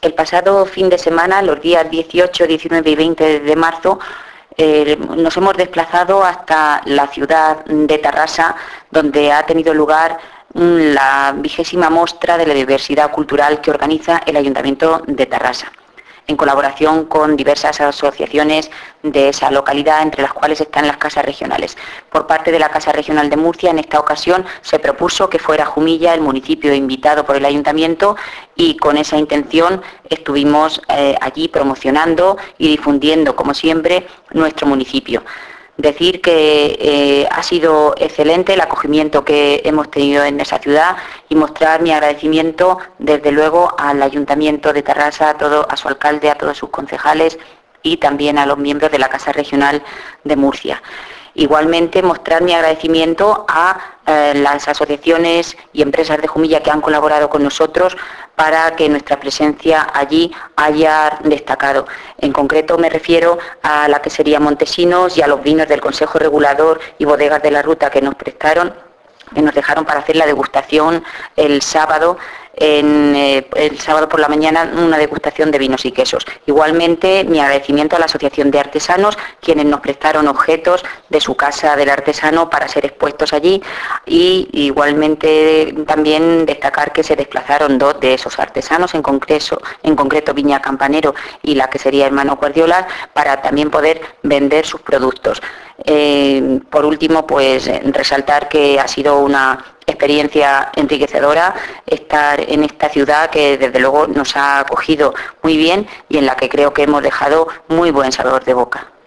El pasado fin de semana, los días 18, 19 y 20 de marzo, nos hemos desplazado hasta la ciudad de Tarrasa, donde ha tenido lugar la 20ª Mostra de la Diversidad Cultural que organiza el Ayuntamiento de Tarrasa, en colaboración con diversas asociaciones de esa localidad, entre las cuales están las casas regionales. Por parte de la Casa Regional de Murcia, en esta ocasión se propuso que fuera Jumilla el municipio invitado por el Ayuntamiento, y con esa intención estuvimos allí promocionando y difundiendo, como siempre, nuestro municipio. Decir que ha sido excelente el acogimiento que hemos tenido en esa ciudad, y mostrar mi agradecimiento desde luego al Ayuntamiento de Tarrasa, a su alcalde, a todos sus concejales y también a los miembros de la Casa Regional de Murcia. Igualmente, mostrar mi agradecimiento a las asociaciones y empresas de Jumilla que han colaborado con nosotros para que nuestra presencia allí haya destacado. En concreto me refiero a la quesería Montesinos y a los vinos del Consejo Regulador y Bodegas de la Ruta que nos dejaron para hacer la degustación el sábado por la mañana, una degustación de vinos y quesos. Igualmente, mi agradecimiento a la Asociación de Artesanos, quienes nos prestaron objetos de su casa del artesano para ser expuestos allí, y igualmente también destacar que se desplazaron 2 de esos artesanos, en concreto Viña Campanero y la quesería Hermano Guardiola, para también poder vender sus productos. Por último, pues resaltar que ha sido una experiencia enriquecedora estar en esta ciudad que desde luego nos ha acogido muy bien y en la que creo que hemos dejado muy buen sabor de boca.